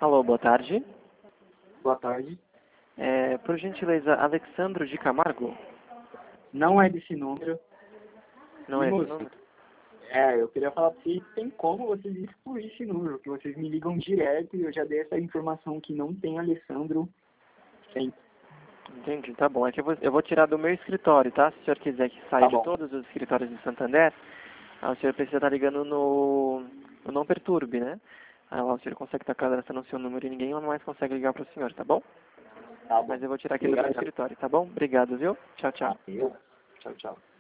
Alô, boa tarde. Boa tarde. Por gentileza, Alexandro de Camargo? Não é desse número. Não é esse moço, número? eu queria falar pra vocês, tem como vocês excluir esse número, que vocês me ligam direto e eu já dei essa informação que não tem Alessandro. Tem. Entendi, tá bom. É que eu vou tirar do meu escritório, tá? Se o senhor quiser que saia Tá de bom. todos os escritórios de Santander, o senhor precisa estar ligando no Não Perturbe, né? Aí lá o senhor consegue estar cadastrando o seu número e ninguém mais consegue ligar para o senhor, tá bom? Tá bom. Mas eu vou tirar aqui do meu Obrigado. escritório, tá bom? Obrigado, viu? Tchau, tchau. Valeu. Tchau, tchau.